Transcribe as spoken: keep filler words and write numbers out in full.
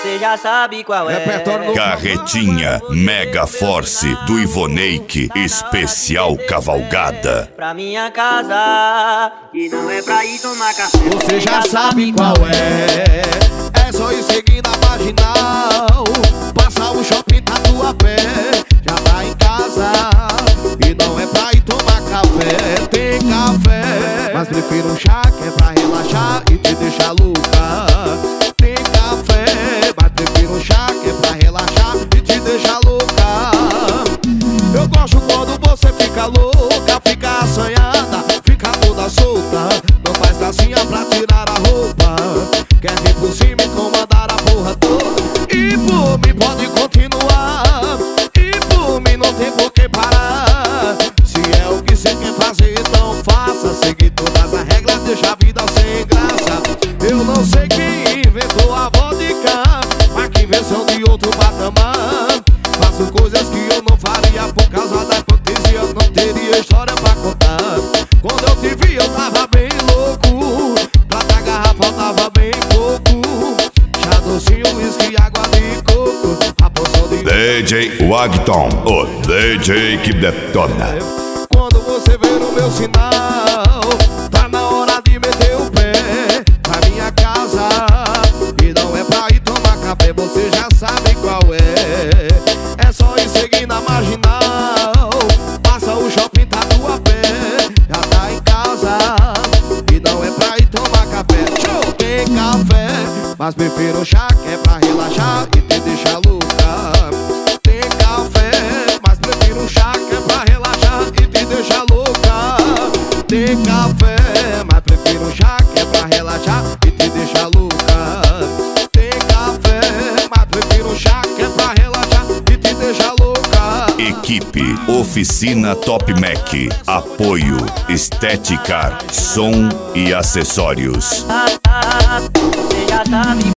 Você já sabe qual é. Carretinha Mega Force do Ivoneik, especial cavalgada. Pra minha casa, e não é pra ir tomar café. Você já sabe qual é. É só ir seguir na marginal, passar o shopping Tatuapé, já tá em casa. E não é pra ir tomar café, tem café, mas prefiro um chá que é pra relaxar e te deixar louca. Tem café, mas prefiro um chá que é pra relaxar e te deixar louca. Eu gosto quando você fica louca, fica assanhada, fica toda solta, não faz gracinha pra tirar a roupa, quer vir por cima e comandar a porra toda. E por mim pode continuar, e por mim não tem por que parar. Se é o que você quer fazer, então faça. Seguir todas as regras, deixa a vida sem graça. Eu não sei quem inventou a vodka, mas que invenção de outro patamar. Faço coisas que eu não faria por causa da hipotesia, não teria história pra contar. Quando eu te vi eu tava bem louco, prata garrafa faltava bem pouco, chá docinho, whisky, água de coco, a poção de D J Wagton, o D J que detona. Quando você ver o meu sinal, tá na hora de meter o pé na minha casa. E não é pra ir tomar café, você já sabe qual é. É só ir seguir na marginal, passa o shopping Tatuapé, já tá em casa. E não é pra ir tomar café, show, tem café, mas prefiro um chá que é pra relaxar e te deixar louca. Tem café, mas prefiro um chá que é pra relaxar e te deixar louca. Tem café, mas prefiro um chá que é pra relaxar e te deixar louca. Tem café, mas prefiro um chá que é pra relaxar e te deixar louca. Equipe Oficina Top Mac, apoio Estética, som e acessórios. Você já sabe.